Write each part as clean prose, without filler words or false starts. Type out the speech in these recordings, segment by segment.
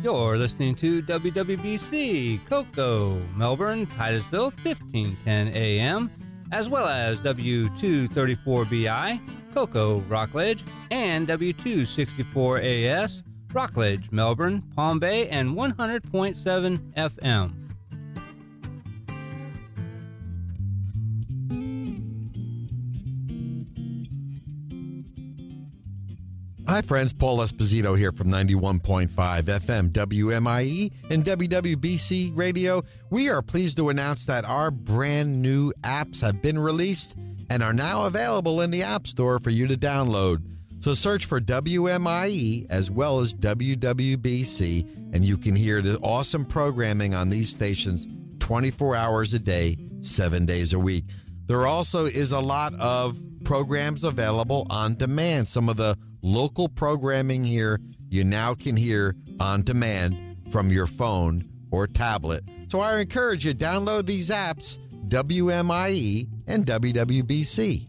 You're listening to WWBC, Cocoa, Melbourne, Titusville, 1510 AM, as well as W234BI, Cocoa, Rockledge, and W264AS, Rockledge, Melbourne, Palm Bay, and 100.7 FM. Hi friends, Paul Esposito here from 91.5 FM WMIE and WWBC Radio. We are pleased to announce that our brand new apps have been released and are now available in the App Store for you to download. So search for WMIE as well as WWBC and you can hear the awesome programming on these stations 24 hours a day, 7 days a week. There also is a lot of programs available on demand. Some of the local programming here you now can hear on demand from your phone or tablet. So I encourage you, download these apps, WMIE and WWBC.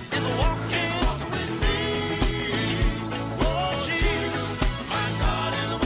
God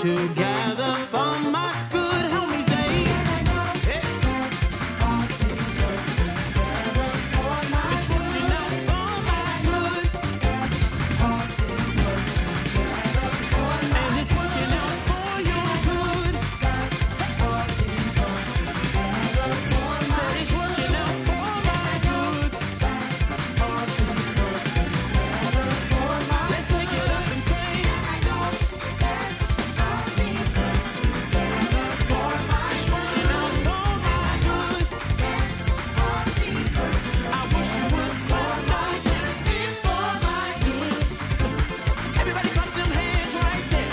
together for my good. Help me say, hey. All things work together for my good. It's working out for my good. All things work together for my good. And it's working out for your good. All things work together for my good. Said it's working out for my good. All things work together for my good. Let's take it up and say, I know that's all things work together for my good. It's working out for my good. That's all things work together. I wish you would clap those hands. It's for my good. Everybody clap them hands right there.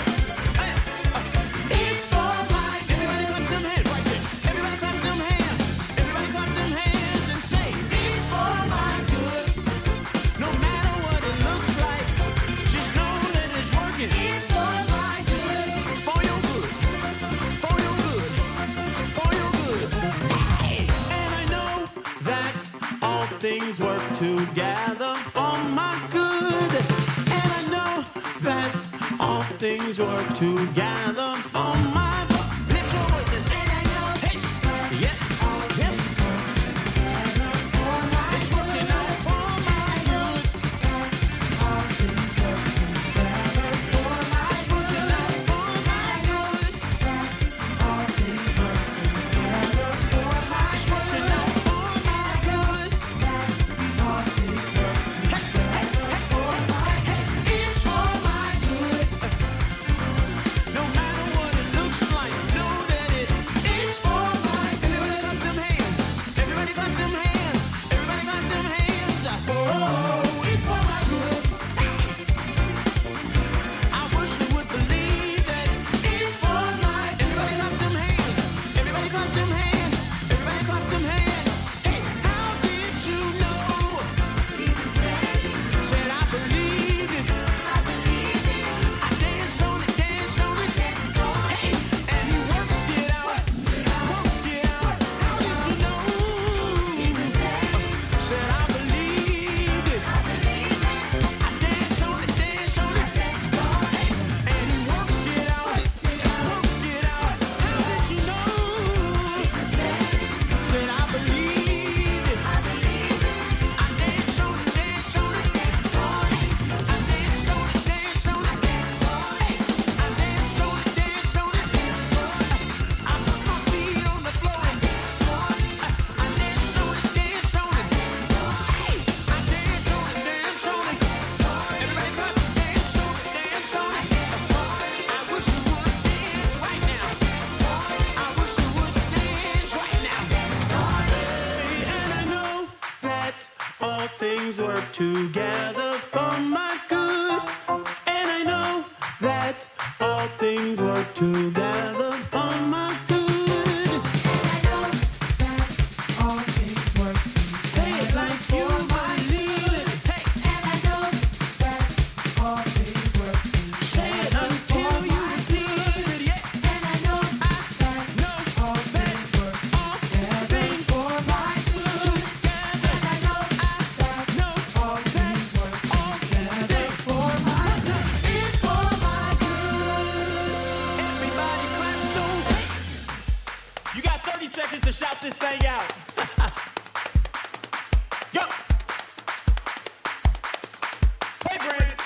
It's for my good. Everybody clap them hands right there. Everybody clap them hands. Everybody clap them hands and say, it's for my good. No matter what it looks like, just know that it's working. It's for my good. For your good. For your good. For your good. Hey. And I know that all things work together for my good. And I know that all things work together for my good. Lift your voices. And I know. Hey. Yeah. Yeah. It's working out for my good. All things work together for my good. It's working out for my good. All things work together for my good. It's working out for my good. All things work together for my good. It's for my good. No matter what it looks like, know that it's for my good. Everybody clap them hands. Everybody clap them hands. Everybody clap them hands. Oh, it's for my good. I wish you would believe that it's for my good. Everybody clap them hands. Everybody clap them hands. Everybody clap them hands. Hey, how did you know? Jesus said I believe it. I believe it. I danced on it, danced on it. Hey, and he worked it out. Worked it out. How did you know? Jesus said I believed it. I believe it. I danced on it, danced on it. Hey, and he worked it out. Worked it out. How did you know? Jesus said I believed it. I believe it. I danced on it, danced on it. I danced on it, danced on it. Hey, I danced on it, danced on it. I put my feet on the floor. I danced on it, danced on it. Hey, I danced on it, danced on it. Everybody clap, dance on it, dance on it. I wish you would dance right now. I wish you would dance right now. And I know that all things work together for my good. And I know that all things work together for my good. And I know that all things work together. Say it like you believe it. Hey. And I know that all things work together. Say it until you receive it. Yeah. And I know that all things work together for my good. And I know that all things work together for my good. It's for my good. Everybody clap those hands. You got 30 seconds to shout this thing out. Go. Hey, Brandon.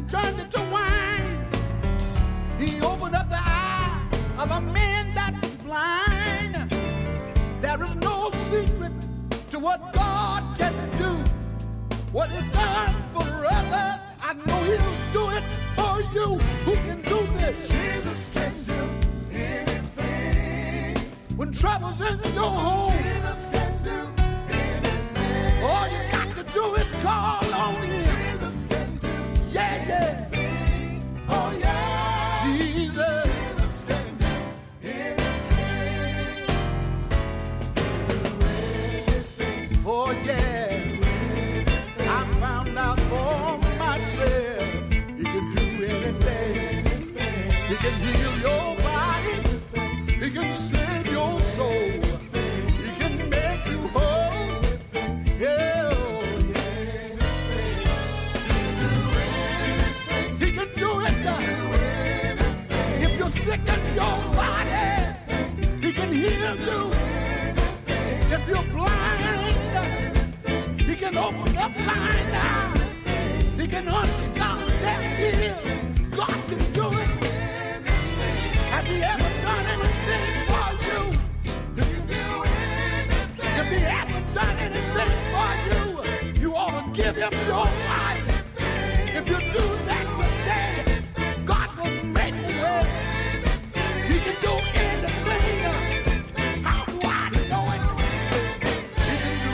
and turned it to wine. He opened up the eye of a man that was blind. There is no secret to what God can do. What He's done for others, I know He'll do it for you. Who can do this? Jesus can do anything. When trouble's in your home, Jesus can do anything. All you got to do is call on Him. Jesus can do anything. Oh yeah, Jesus. Jesus can do anything. Oh yeah. I found out for myself, He can do anything. He can heal your body. He can save your soul. He can make you whole. Yeah, oh, yeah. He can do it. If you're sick in your body, He can heal you. If you're blind, He can open up blind eyes. He can unstop deaf ears. God can do it. Has He ever done anything for you? If He hasn't done anything for you, you ought to give Him your life. If you do that today, God will make a way. He can do anything. How do I know it? He can do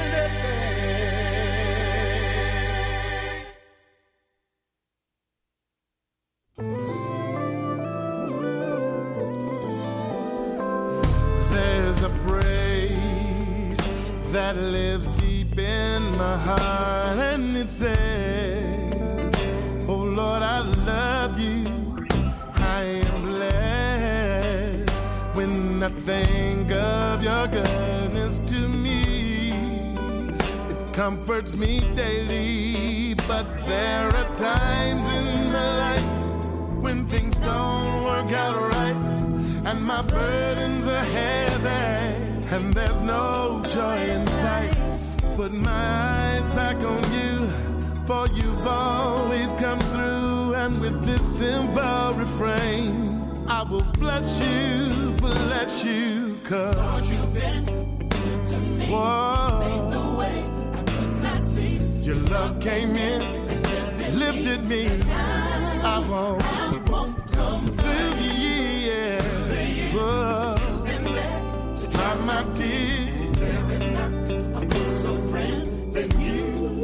anything. There's a praise that lives deep in my heart, and it says, oh Lord, I love you. I am blessed when I think of your goodness to me. It comforts me daily, but there are times in my life when things don't work out right, and my burdens are heavy, and there's no joy in sight. Put my eyes back on you, for you've always come through, and with this simple refrain, I will bless you, 'cause you've been good to me. Whoa. Made the way I could not see. Your love came in and lifted me. I won't come through the years. Whoa. You've been there to dry my tears. There is not a closer friend than you.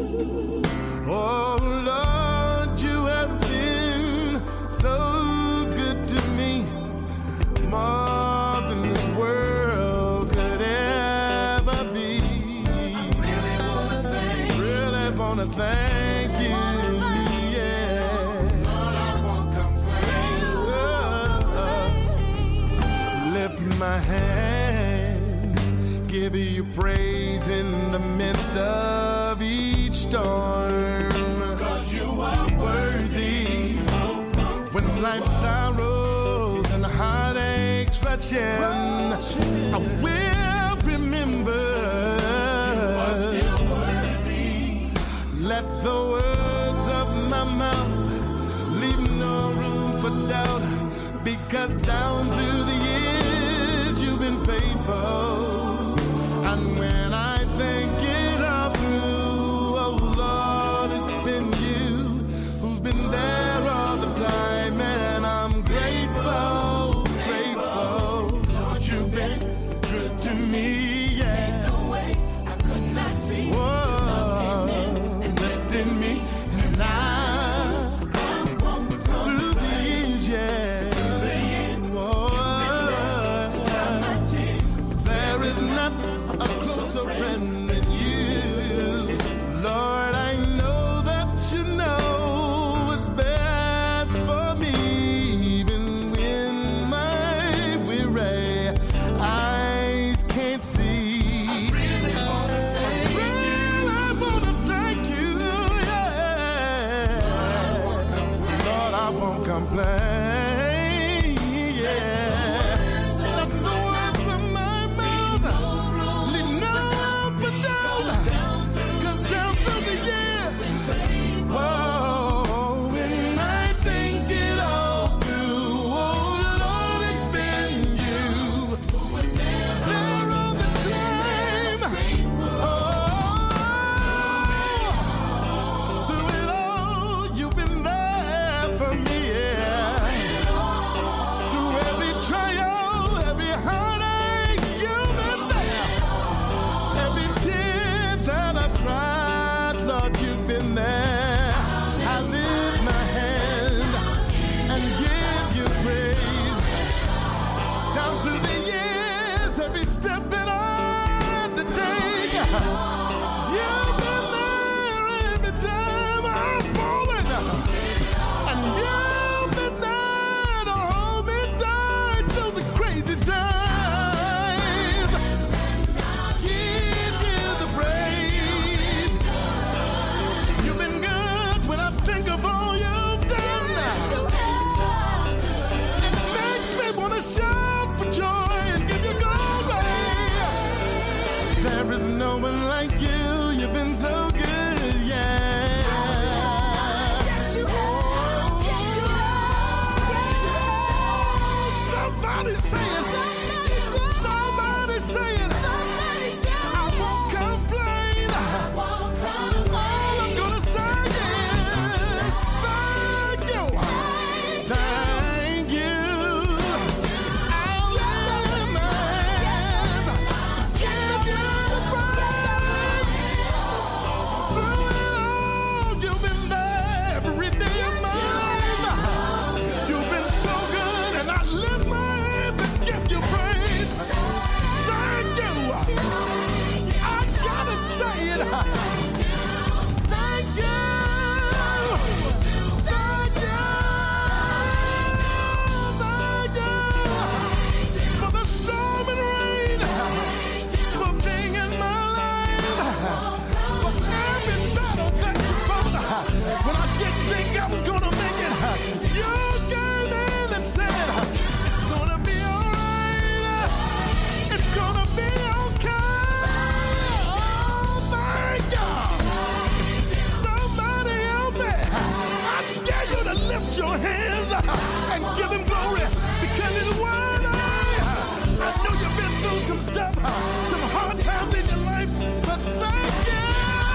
Oh Lord, you have been so good to me, more than this world could ever be. I really wanna thank you. Yeah. Lord, I won't complain. Lift my hands, give you praise in the midst of each storm. 'Cause you are worthy. When life's sorrows and heartaches rush in, I will remember. You are still worthy. Let the words of my mouth leave no room for doubt, because down through the years you've been faithful. And when I think it all through, oh Lord, it's been you who's been there all the time, and I'm grateful, grateful. Lord, you've been good to me, yeah. Made the way I could not see. Whoa, lifted me, and I won't come through these, yeah. There is not a closer friend than you. Lord, I know that you know what's best for me, even when my weary eyes can't see. I really wanna thank you. I wanna thank you, yeah. Lord, I won't complain. Down through the years, whoa, lift your hands and give him glory because it's worthy. I know you've been through some stuff, some hard times in your life, but thank you.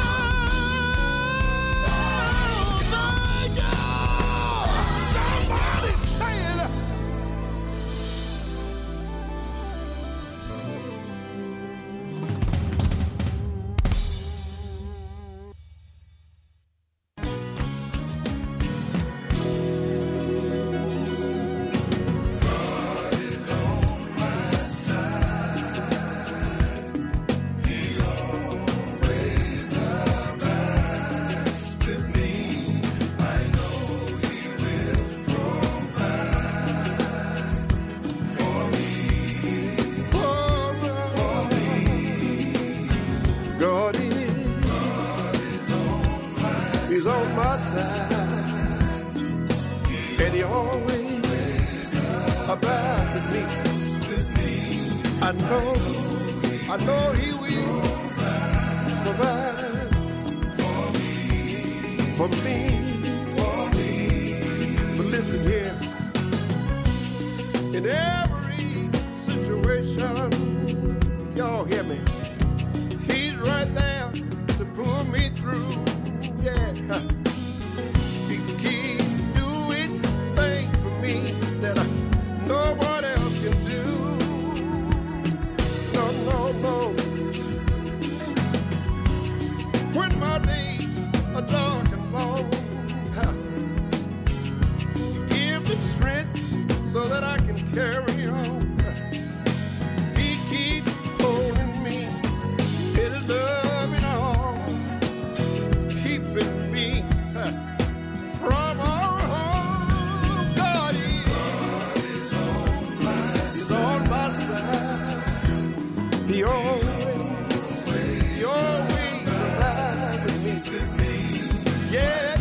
Thank you. Somebody say it. I know he will provide for me. But listen here, in every situation, y'all hear me, he's right there to pull me through. Yeah, he keeps doing things for me that no one else can do. No. When my days are dark and long, give me strength so that I can carry on. He keeps holding me in his loving arms, keeping me from all harm. God is on my side. He always provides me. Yes,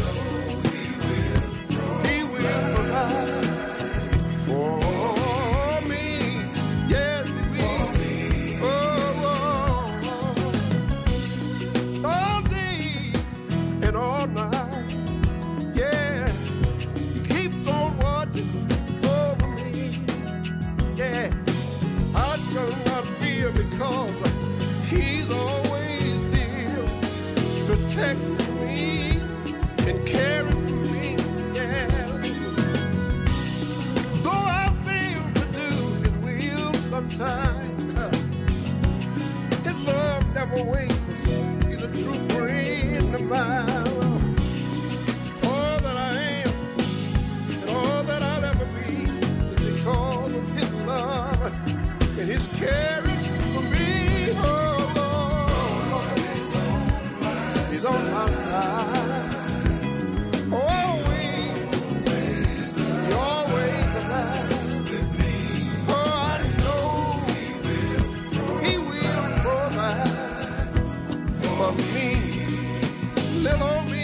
he will provide for me. Yes, he will. All day and all night. Yeah, he keeps on watching over me. Yeah, I cannot fear because he's always there, protecting me and caring for me. Yeah, listen. Though I fail to do his will sometimes, his love never wavers. He's a true friend of mine. All that I am and all that I'll ever be is because of his love and his caring for me. Oh, Lord, he's on my side. He always alive. Oh, I know he will provide for me. Little me,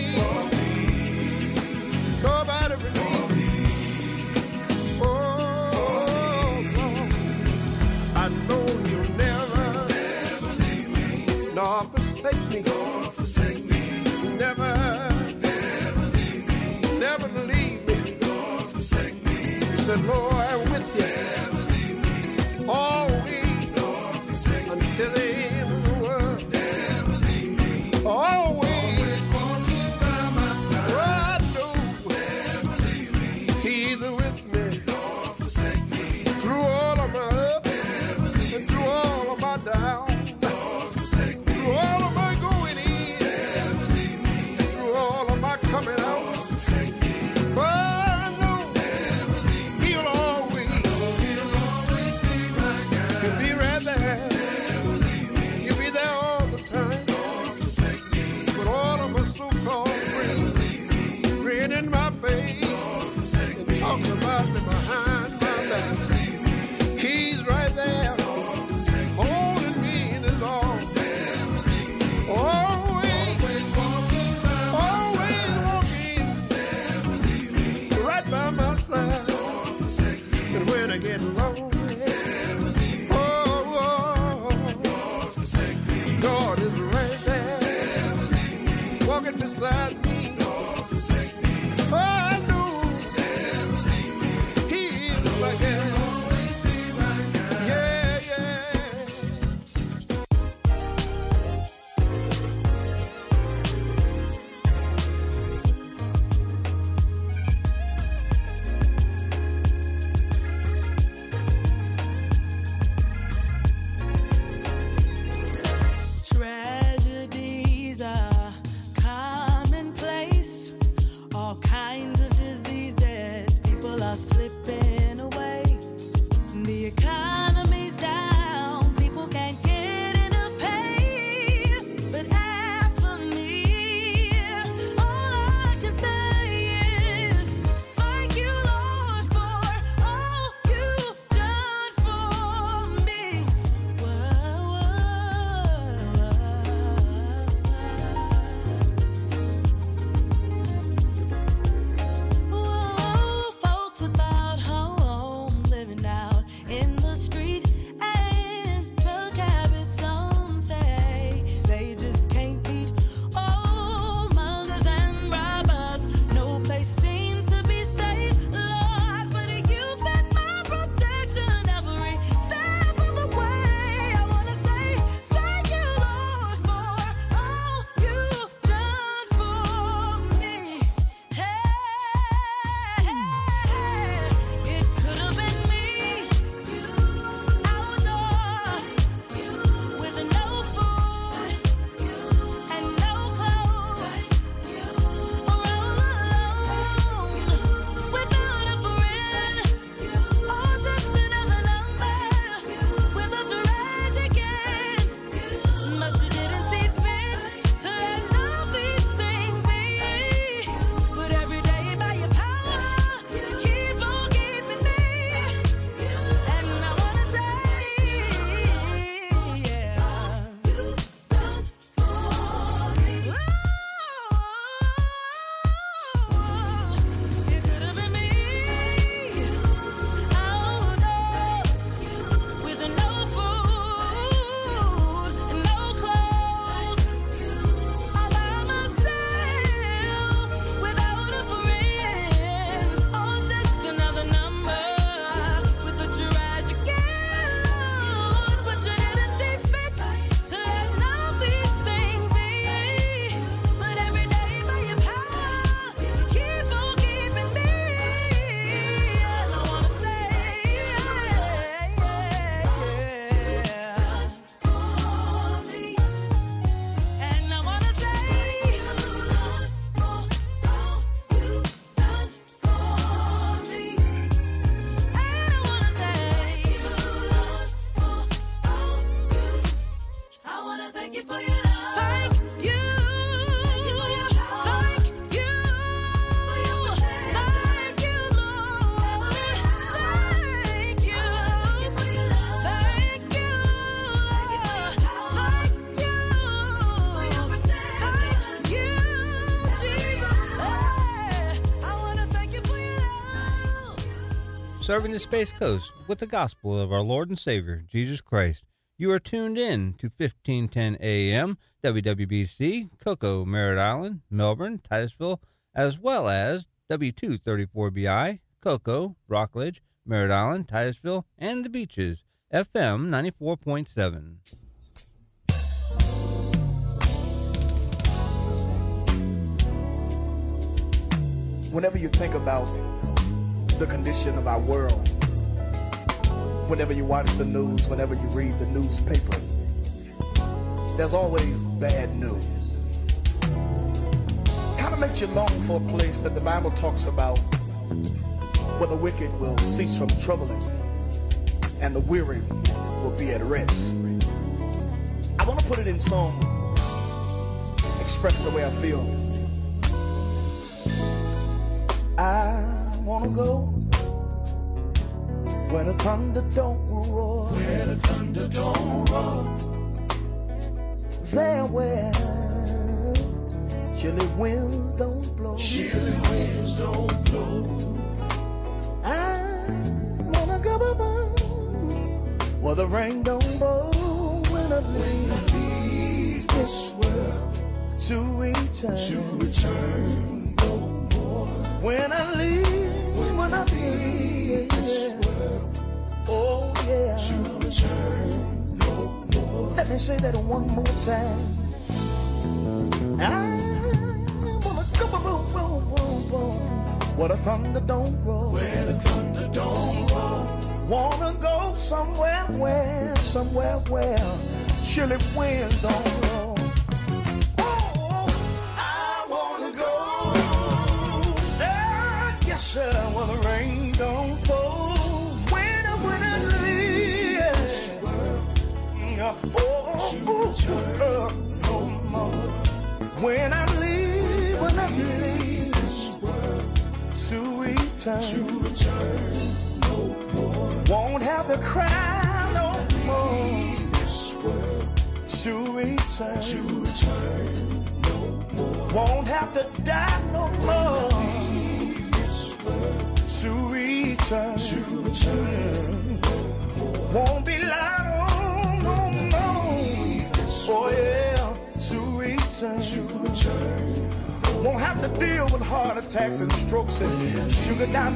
nobody but me. Oh, Lord, I know he'll never leave me, nor forsake me. Never leave me. Never leave me. He said, Lord, I'm with you. Always. Until the end of the world. Always. Oh, I know. He's with me. Through all of my up and through all of my down. Through all of my going in. Through all of my coming out. But I know he'll always he'll be right there. He'll be there all the time. But all of my so-called friends grin in my face and talking about me behind my back. He's right there holding me in his arms. Always walking right by my side. And when I get lonely, God is right there walking beside me. Oh, I know are slipping away. The economy's down, people can't get enough pay. But as for me, all I can say is thank you, Lord, for all you've done for me. Whoa, folks without home living out in the street, and drug habits, some say they just can't beat. Oh, muggers and robbers, no place seems to be safe, Lord, but you've been my protection every step of the way. I wanna say thank you, Lord, for all you've done for me. Hey, it could have been me outdoors with no food and no clothes, or all alone without a friend, or just another number with a tragic end. But you didn't see fit to let none of these things be. But every day by your power, you keep on keeping me. And I wanna say, yeah, you've done for me. It could have been me outdoors with no food and no clothes, all by myself without a friend, or just another number with a tragic end. But you didn't see fit to let none of these things be. But every day by your power, you keep on keeping me. And I wanna say, yeah, for me. And I wanna say, all you've done for me. And I wanna say, I wanna thank you for your love. Thank you. Thank you. Thank you, Lord. Thank you. Thank you. Thank you, Jesus. I wanna thank you for your love. Serving the Space Coast with the gospel of our Lord and Savior, Jesus Christ. You are tuned in to 1510 AM, WWBC, Cocoa, Merritt Island, Melbourne, Titusville, as well as W234BI, Cocoa, Rockledge, Merritt Island, Titusville, and the Beaches, FM 94.7. Whenever you think about the condition of our world, whenever you watch the news, whenever you read the newspaper, there's always bad news. Kind of makes you long for a place that the Bible talks about, where the wicked will cease from troubling and the weary will be at rest. I want to put it in songs, express the way I feel. I want to go where the thunder don't roar. Where the thunder don't roar. There where chilly winds don't blow. Chilly winds don't blow. I wanna go where the rain don't blow. When I leave this world to return no more. When I leave this world, oh yeah, to return no more. Let me say that one more time. I wanna go where the thunder don't roll. Where the thunder don't roll. Wanna go somewhere where chilly winds don't blow. Oh, I wanna go. Yes, share when the rain don't fall. When I leave, when I leave, to return, won't have to cry no more. To return, won't have to die no more. To return, won't be long, no more. Oh yeah, to return, won't have to deal with heart attacks and strokes and sugar down